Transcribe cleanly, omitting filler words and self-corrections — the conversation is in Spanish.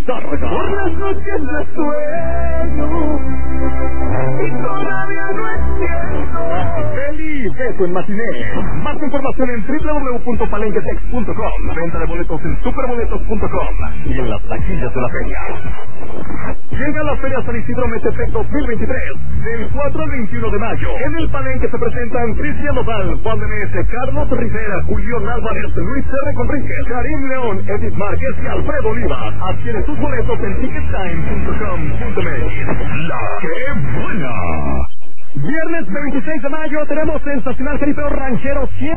Lizárraga. Por las noches de sueño y todavía no entiendo. Feliz Beso en Matiné. Más información en www.palenquetex.com. Venta de boletos en superboletos.com y en las taquillas de la feria. Llega la Feria San Isidro Metepec 2023, del 4 al 21 de mayo. En el Palenque se presentan Cristian Nodal, Juan de Mese, Carlos Rivera, Julián Álvarez, Luis R. Conríquez, Karim León, Edith Márquez y Alfredo Olivas. Adquiere tus boletos en tickettime.com.mx. ¡La que buena! Viernes 26 de mayo tenemos Sensacional Jaripeo Ranchero 100.